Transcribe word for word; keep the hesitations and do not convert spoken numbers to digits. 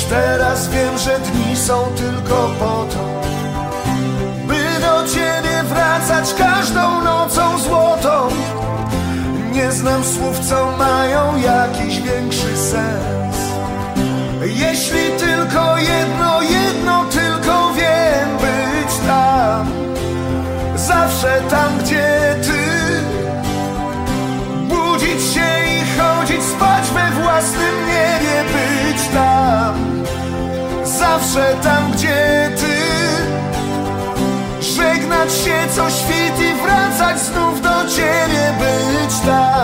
teraz wiem, że dni są tylko po to, by do ciebie wracać każdą nocą złotą. Nie znam słów, co mają jakiś większy sens. Jeśli tylko jedno, jedno tylko wiem, być tam, zawsze tam, gdzie ty. Budzić się i chodzić spać we własnym niebie, być tam, zawsze tam, gdzie ty. Żegnać się co świt i wracać znów do ciebie, być tam.